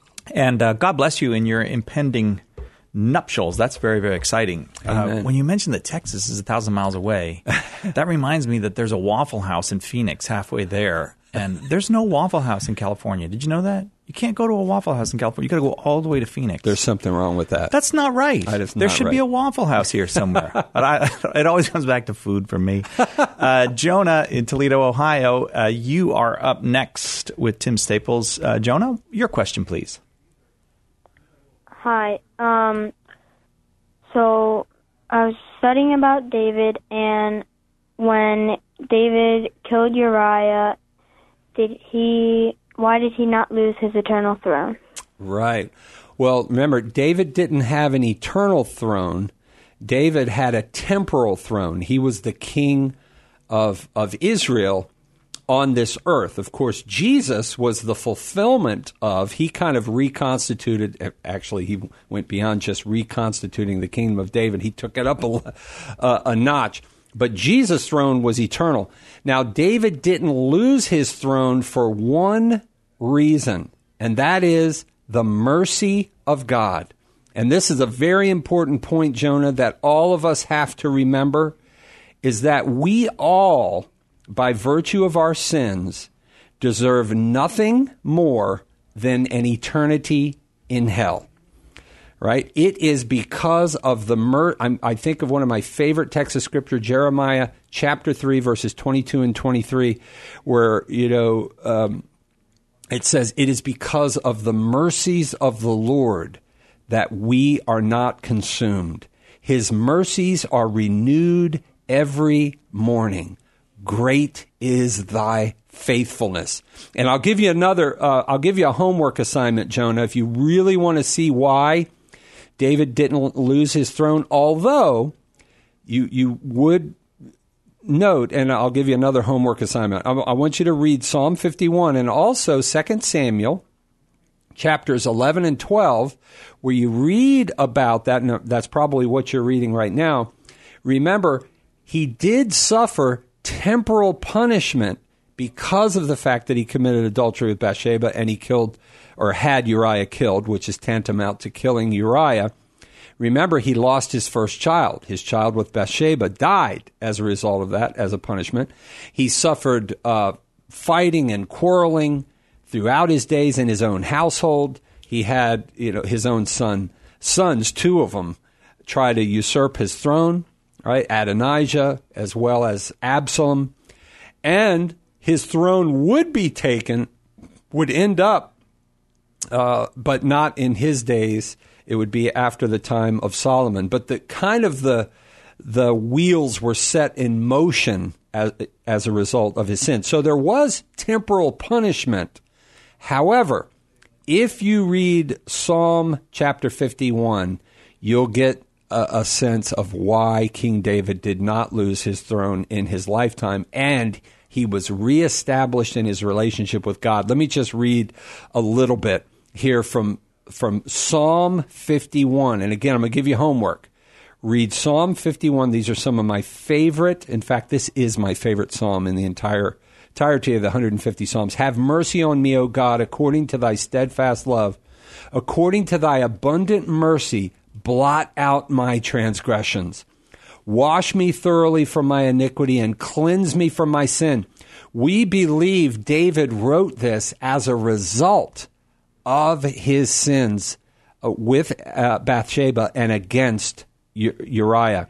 And uh, God bless you in your impending nuptials. That's very, very exciting. Uh, when you mentioned that Texas is a thousand miles away, that reminds me that there's a Waffle House in Phoenix halfway there. And there's no Waffle House in California. Did you know that? You can't go to a Waffle House in California. You got to go all the way to Phoenix. There's something wrong with that. That's not right. That is there not should right. be a Waffle House here somewhere. But I, it always comes back to food for me. Uh, Jonah in Toledo, Ohio, uh, you are up next with Tim Staples. Uh, Jonah, your question, please. Hi. Um, so I was studying about David, and when David killed Uriah, did he? Why did he not lose his eternal throne? Right. Well, remember, David didn't have an eternal throne. David had a temporal throne. He was the king of of Israel on this earth. Of course, Jesus was the fulfillment of, he kind of reconstituted, actually, he went beyond just reconstituting the kingdom of David. He took it up a, uh, a notch. But Jesus' throne was eternal. Now, David didn't lose his throne for one reason, and that is the mercy of God. And this is a very important point, Jonah, that all of us have to remember, is that we all, by virtue of our sins, deserve nothing more than an eternity in hell. Right? It is because of the mer- I'm, I think of one of my favorite texts of Scripture, Jeremiah chapter three, verses twenty-two and twenty-three, where, you know, um, it says, "It is because of the mercies of the Lord that we are not consumed. His mercies are renewed every morning. Great is thy faithfulness." And I'll give you another, uh, I'll give you a homework assignment, Jonah, if you really want to see why David didn't lose his throne, although you you would note, and I'll give you another homework assignment. I, I want you to read Psalm fifty-one and also Second Samuel, chapters eleven and twelve, where you read about that, and that's probably what you're reading right now. Remember, he did suffer temporal punishment because of the fact that he committed adultery with Bathsheba and he killed or had Uriah killed, which is tantamount to killing Uriah. Remember, he lost his first child. His child with Bathsheba died as a result of that, as a punishment. He suffered uh, fighting and quarreling throughout his days in his own household. He had, you know, his own son, sons, two of them, try to usurp his throne, right? Adonijah as well as Absalom. And his throne would be taken, would end up, uh, but not in his days. It would be after the time of Solomon. But the kind of the the wheels were set in motion as, as a result of his sin. So there was temporal punishment. However, if you read Psalm chapter fifty-one, you'll get a, a sense of why King David did not lose his throne in his lifetime, and he was reestablished in his relationship with God. Let me just read a little bit here from, from Psalm fifty-one. And again, I'm going to give you homework. Read Psalm fifty-one. These are some of my favorite. In fact, this is my favorite psalm in the entire entirety of the one hundred fifty Psalms. Have mercy on me, O God, according to thy steadfast love. According to thy abundant mercy, blot out my transgressions. Wash me thoroughly from my iniquity and cleanse me from my sin. We believe David wrote this as a result of his sins uh, with uh, Bathsheba and against U- Uriah.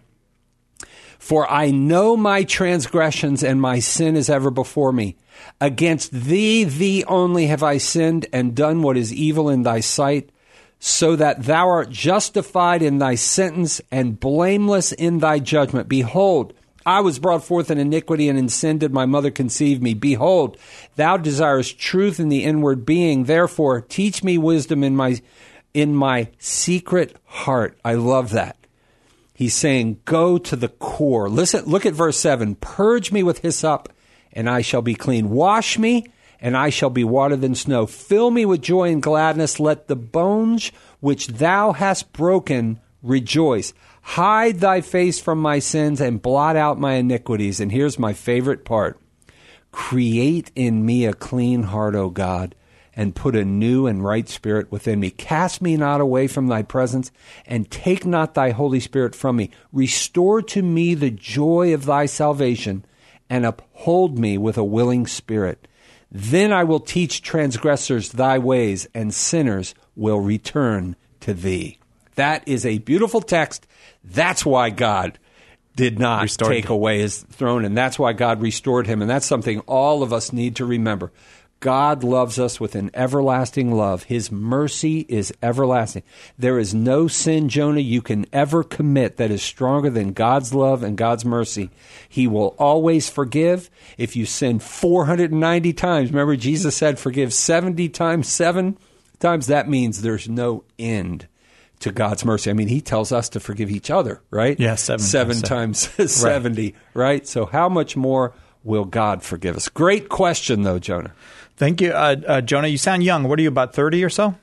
For I know my transgressions, and my sin is ever before me. Against thee, thee only have I sinned, and done what is evil in thy sight, so that thou art justified in thy sentence, and blameless in thy judgment. Behold, I was brought forth in iniquity, and in sin did my mother conceive me. Behold, thou desirest truth in the inward being. Therefore, teach me wisdom in my in my secret heart. I love that. He's saying, go to the core. Listen, look at verse seven. Purge me with hyssop, and I shall be clean. Wash me, and I shall be whiter than snow. Fill me with joy and gladness. Let the bones which thou hast broken rejoice. Hide thy face from my sins and blot out my iniquities. And here's my favorite part. Create in me a clean heart, O God, and put a new and right spirit within me. Cast me not away from thy presence, and take not thy Holy Spirit from me. Restore to me the joy of thy salvation, and uphold me with a willing spirit. Then I will teach transgressors thy ways, and sinners will return to thee. That is a beautiful text. That's why God did not restored take him. away his throne, and that's why God restored him. And that's something all of us need to remember. God loves us with an everlasting love. His mercy is everlasting. There is no sin, Jonah, you can ever commit that is stronger than God's love and God's mercy. He will always forgive. If you sin four hundred ninety times, remember Jesus said forgive seventy times, seven times, that means there's no end to God's mercy. I mean, he tells us to forgive each other, right? Yeah, seven, seven times, times seventy, right. right? So how much more will God forgive us? Great question, though, Jonah. Thank you. Uh, uh, Jonah, you sound young. What are you, about thirty or so?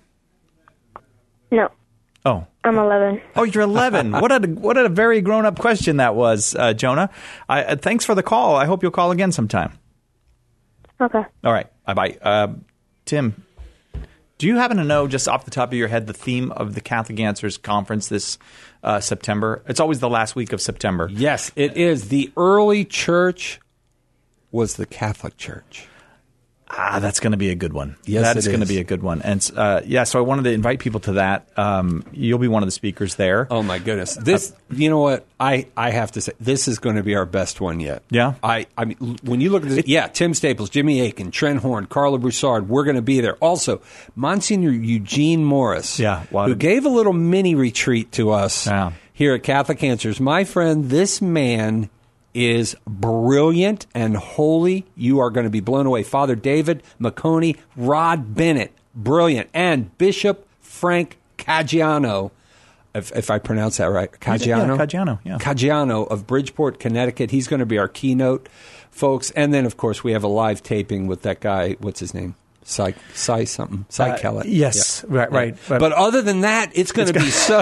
No. Oh. I'm eleven. Oh, you're eleven. What a what a very grown-up question that was, uh, Jonah. I, uh, thanks for the call. I hope you'll call again sometime. Okay. All right. Bye-bye. Uh, Tim, do you happen to know, just off the top of your head, the theme of the Catholic Answers Conference this uh, September? It's always the last week of September. Yes, it is. The early church was the Catholic Church. Ah, that's going to be a good one. Yes, that is it going to is. be a good one. And uh, yeah, so I wanted to invite people to that. Um, you'll be one of the speakers there. Oh my goodness! This, uh, you know what? I, I have to say, this is going to be our best one yet. Yeah. I, I mean, when you look at this, it, yeah, Tim Staples, Jimmy Akin, Trent Horn, Carla Broussard, we're going to be there. Also, Monsignor Eugene Morris, yeah, wow. who gave a little mini retreat to us yeah. here at Catholic Answers. My friend, this man is brilliant and holy. You are going to be blown away. Father David McConey, Rod Bennett, brilliant. And Bishop Frank Caggiano, if, if I pronounce that right. Caggiano? Yeah, Caggiano, yeah. Caggiano of Bridgeport, Connecticut. He's going to be our keynote, folks. And then, of course, we have a live taping with that guy. What's his name? Cy, Cy something. Cy uh, Kellett. Yes, yeah. right, right. But, but other than that, it's going to be so...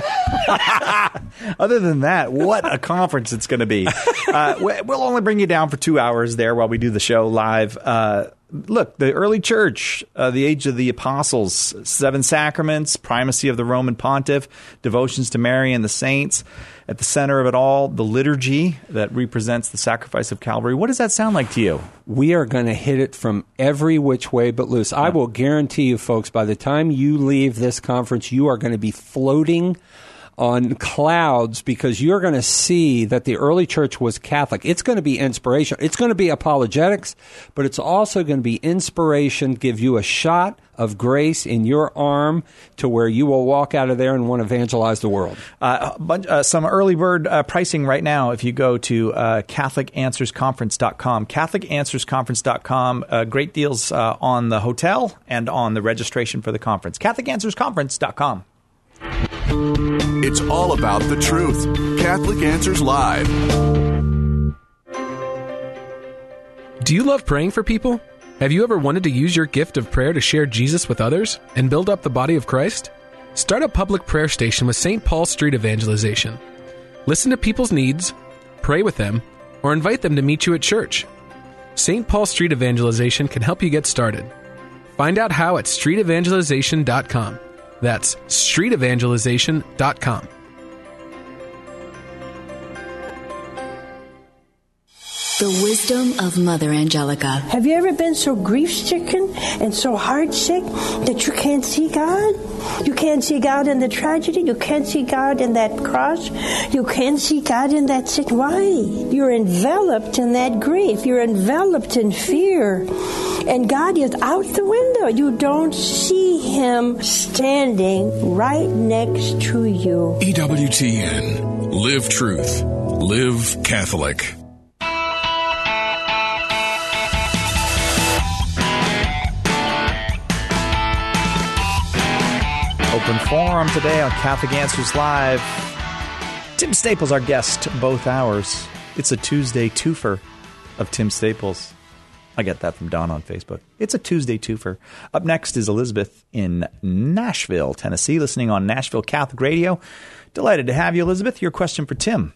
Other than that, what a conference it's going to be. Uh, we'll only bring you down for two hours there while we do the show live. Uh, look, the early church, uh, the age of the apostles, seven sacraments, primacy of the Roman pontiff, devotions to Mary and the saints. At the center of it all, the liturgy that represents the sacrifice of Calvary. What does that sound like to you? We are going to hit it from every which way but loose. I will guarantee you, folks, by the time you leave this conference, you are going to be floating on clouds, because you're going to see that the early church was Catholic. It's going to be inspiration. It's going to be apologetics, but it's also going to be inspiration, give you a shot of grace in your arm to where you will walk out of there and want to evangelize the world. Uh, a bunch, uh, some early bird uh, pricing right now if you go to uh, Catholic Answers Conference dot com. Catholic Answers Conference dot com. Uh, great deals uh, on the hotel and on the registration for the conference. Catholic Answers Conference dot com. It's all about the truth. Catholic Answers Live. Do you love praying for people? Have you ever wanted to use your gift of prayer to share Jesus with others and build up the body of Christ? Start a public prayer station with Saint Paul Street Evangelization. Listen to people's needs, pray with them, or invite them to meet you at church. Saint Paul Street Evangelization can help you get started. Find out how at street evangelization dot com. That's street evangelization dot com. The wisdom of Mother Angelica. Have you ever been so grief-stricken and so heart-sick that you can't see God? You can't see God in the tragedy. You can't see God in that cross. You can't see God in that sick. Why? You're enveloped in that grief. You're enveloped in fear. And God is out the window. You don't see Him standing right next to you. E W T N. Live truth. Live Catholic. Open forum today on Catholic Answers Live. Tim Staples, our guest, both hours. It's a Tuesday twofer of Tim Staples. I get that from Don on Facebook. It's a Tuesday twofer. Up next is Elizabeth in Nashville, Tennessee, listening on Nashville Catholic Radio. Delighted to have you, Elizabeth. Your question for Tim.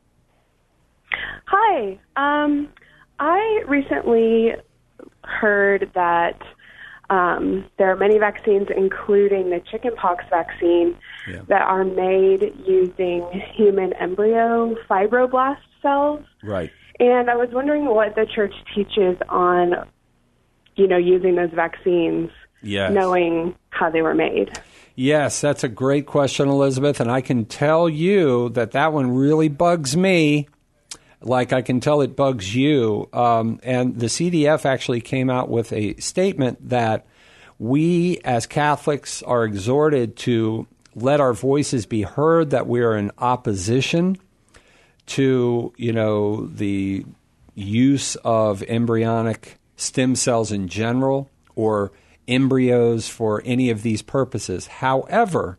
Hi. Um, I recently heard that Um, there are many vaccines, including the chickenpox vaccine, yeah. that are made using human embryo fibroblast cells. Right. And I was wondering what the church teaches on, you know, using those vaccines, yes. knowing how they were made. Yes, that's a great question, Elizabeth. And I can tell you that that one really bugs me. Like I can tell it bugs you. Um, and the C D F actually came out with a statement that we as Catholics are exhorted to let our voices be heard, that we are in opposition to, you know, the use of embryonic stem cells in general or embryos for any of these purposes. However,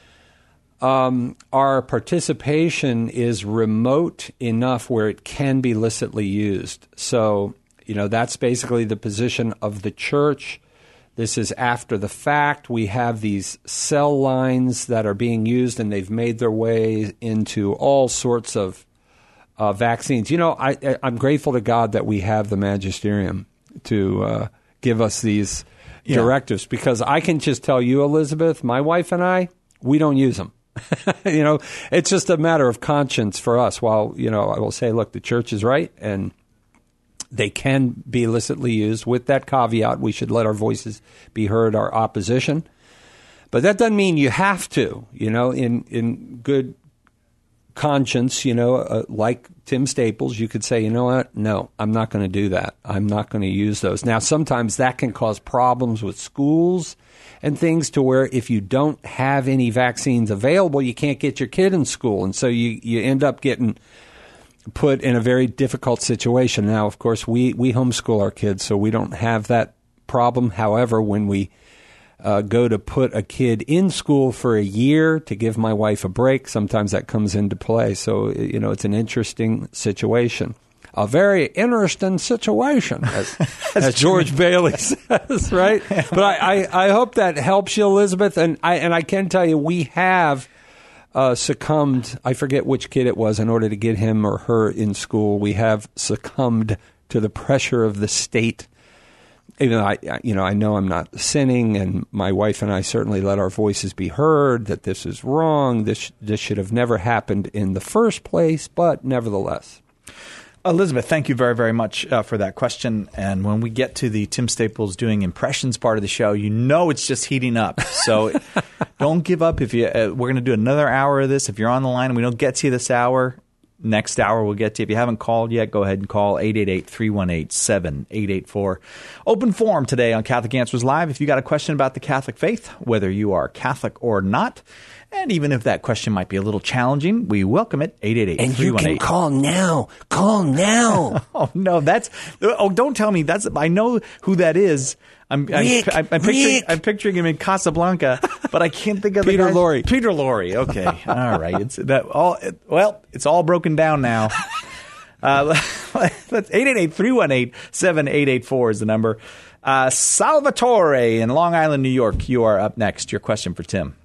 Um, our participation is remote enough where it can be licitly used. So, you know, that's basically the position of the church. This is after the fact. We have these cell lines that are being used, and they've made their way into all sorts of uh, vaccines. You know, I, I'm grateful to God that we have the magisterium to uh, give us these yeah. directives, because I can just tell you, Elizabeth, my wife and I, we don't use them. You know, it's just a matter of conscience for us. While, you know, I will say, look, the church is right, and they can be illicitly used. With that caveat, we should let our voices be heard, our opposition. But that doesn't mean you have to, you know, in, in good conscience, you know, uh, like Tim Staples, you could say, you know what, no, I'm not going to do that. I'm not going to use those. Now, sometimes that can cause problems with schools and things, to where if you don't have any vaccines available, you can't get your kid in school. And so you, you end up getting put in a very difficult situation. Now, of course, we, we homeschool our kids, so we don't have that problem. However, when we uh, go to put a kid in school for a year to give my wife a break, sometimes that comes into play. So, you know, it's an interesting situation. A very interesting situation, as, as George Bailey says, right? But I, I, I hope that helps you, Elizabeth. And I and I can tell you, we have uh, succumbed. I forget which kid it was. In order to get him or her in school, we have succumbed to the pressure of the state. Even though I, you know, I know I'm not sinning, and my wife and I certainly let our voices be heard. That this is wrong. This this should have never happened in the first place. But nevertheless. Elizabeth, thank you very, very much uh, for that question. And when we get to the Tim Staples doing impressions part of the show, you know it's just heating up. So don't give up. If you, uh, we're going to do another hour of this. If you're on the line and we don't get to you this hour, next hour we'll get to you. If you haven't called yet, go ahead and call eight eight eight, three one eight, seven eight eight four. Open forum today on Catholic Answers Live. If you got a question about the Catholic faith, whether you are Catholic or not, and even if that question might be a little challenging, we welcome it. eight eight eight, three one eight. And you can call now. Call now. Oh, no, that's... Oh, don't tell me. That's. I know who that is. I'm, Rick, I'm, I'm, picturing, Rick. I'm picturing him in Casablanca, but I can't think of Peter the guy's- Lorre. Peter Lorre. Okay. All right. It's that all. It, well, it's all broken down now. Uh, let's eight eight eight, three one eight, seven eight eight four is the number. Uh, Salvatore in Long Island, New York. You are up next. Your question for Tim.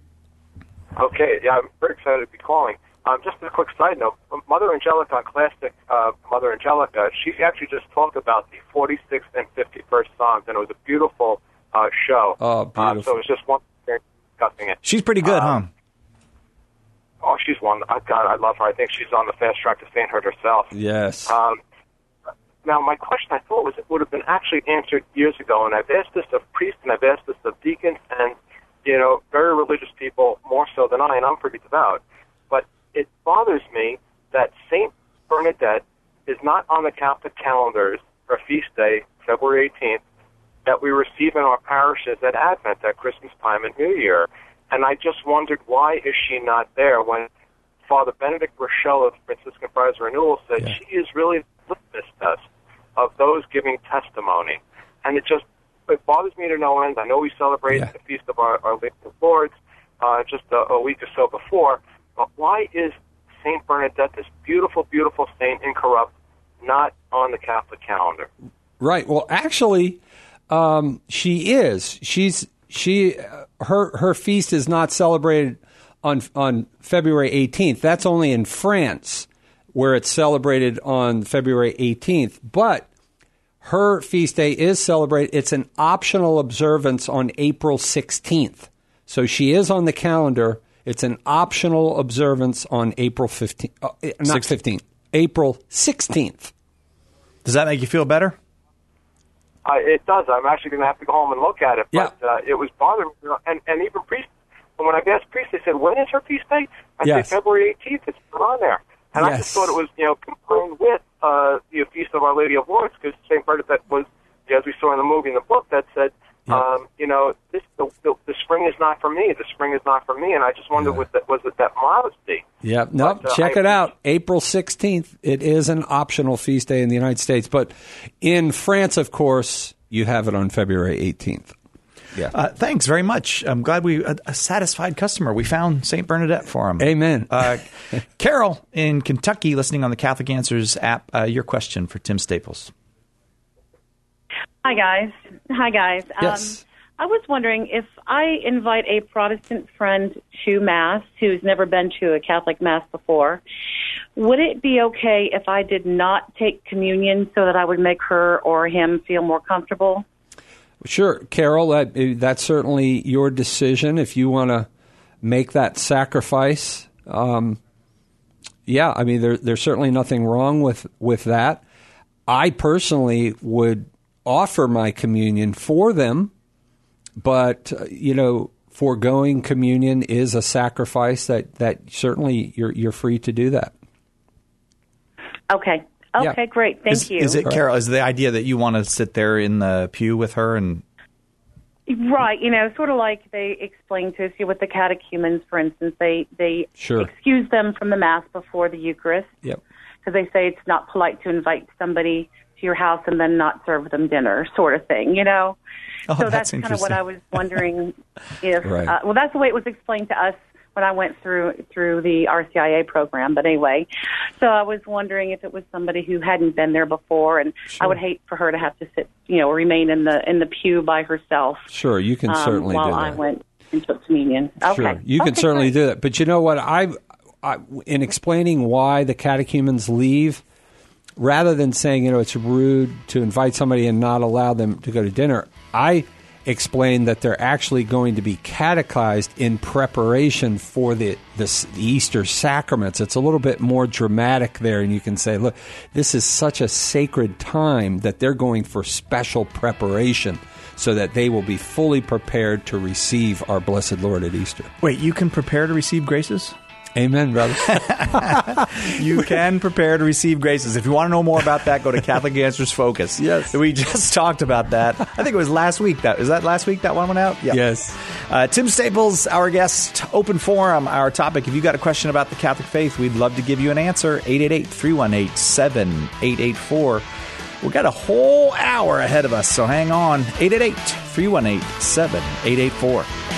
Okay, yeah, I'm very excited to be calling. Um, just a quick side note, Mother Angelica on Classic uh, Mother Angelica, she actually just talked about the forty-sixth and fifty-first Psalms, and it was a beautiful uh, show. Oh, beautiful. Um, so it was just one thing discussing it. She's pretty good, um, huh? Oh, she's one. I, God, I love her. I think she's on the fast track to sainthood herself. Yes. Um, now, my question, I thought, was it would have been actually answered years ago, and I've asked this of priests, and I've asked this of deacons, and you know, very religious people, more so than I, and I'm pretty devout. But it bothers me that Saint Bernadette is not on the Catholic calendars for a feast day, February eighteenth, that we receive in our parishes at Advent, at Christmas time and New Year. And I just wondered, why is she not there when Father Benedict Rochelle of Franciscan Friars Renewal said Yeah. she is really the litmus test of those giving testimony. And it just it bothers me to no end. I know we celebrate Yeah. the Feast of Our, our Lady of Lords uh, just a, a week or so before, but why is Saint Bernadette, this beautiful, beautiful saint, incorrupt, not on the Catholic calendar? Right. Well, actually, um, she is. She's she. Uh, her her feast is not celebrated on on February eighteenth. That's only in France, where it's celebrated on February eighteenth. But her feast day is celebrated. It's an optional observance on April sixteenth. So she is on the calendar. It's an optional observance on April fifteenth. Uh, not fifteenth. April sixteenth. Does that make you feel better? Uh, it does. I'm actually going to have to go home and look at it. But Yeah. uh, it was bothering me. And, and even priests, when I've asked priests, they said, when is her feast day? I Yes. say February eighteenth. It's not on there. And I just Yes. thought it was, you know, combined with uh, the Feast of Our Lady of Lords, because Saint Bernadette was, as we saw in the movie and the book, that said, Yeah. um, you know, this the, the, the spring is not for me. The spring is not for me. And I just wondered, was, that, was it that modesty? Yeah, no, But, uh, check I- it out. April sixteenth. It is an optional feast day in the United States. But in France, of course, you have it on February eighteenth. Yeah. Uh, thanks very much. I'm glad we a, a satisfied customer. We found Saint Bernadette for him. Amen. Uh, Carol in Kentucky, listening on the Catholic Answers app. Uh, your question for Tim Staples. Hi, guys. Hi, guys. Yes. Um, I was wondering if I invite a Protestant friend to Mass who's never been to a Catholic Mass before, would it be okay if I did not take communion so that I would make her or him feel more comfortable? Sure, Carol, that, that's certainly your decision if you want to make that sacrifice. Um, yeah, I mean, there, there's certainly nothing wrong with, with that. I personally would offer my communion for them, but, uh, you know, foregoing communion is a sacrifice that, that certainly you're, you're free to do that. Okay. Okay, Yeah. great. Thank is, you. Is it, Carol, is the idea that you want to sit there in the pew with her and... Right, you know, sort of like they explain to us you know, with the catechumens, for instance, they, they Sure. excuse them from the Mass before the Eucharist. Yep. Because they say it's not polite to invite somebody to your house and then not serve them dinner, sort of thing, you know? Oh, so that's that's, kind of what interesting. I was wondering if, Right. uh, well, that's the way it was explained to us when I went through through the R C I A program. But anyway, so I was wondering if it was somebody who hadn't been there before, and I would hate for her to have to sit, you know, remain in the in the pew by herself. Sure, you can um, certainly while do that. I went and took communion. Sure, Okay, you can Okay, certainly great. do that. But you know what? I, I, in explaining why the catechumens leave, rather than saying, you know, it's rude to invite somebody and not allow them to go to dinner, I explain that they're actually going to be catechized in preparation for the, the, the Easter sacraments. It's a little bit more dramatic there, and you can say, look, this is such a sacred time that they're going for special preparation so that they will be fully prepared to receive our blessed Lord at Easter. Wait, you can prepare to receive graces? Amen, brother. You can prepare to receive graces. If you want to know more about that, go to Catholic Answers Focus. Yes. We just talked about that. I think it was last week. That is that last week that one went out? Yeah. Yes. Uh, Tim Staples, our guest, open forum, our topic. If you got a question about the Catholic faith, we'd love to give you an answer. eight eight eight, three one eight, seven eight eight four. We've got a whole hour ahead of us, so hang on. eight eight eight, three one eight, seven eight eight four.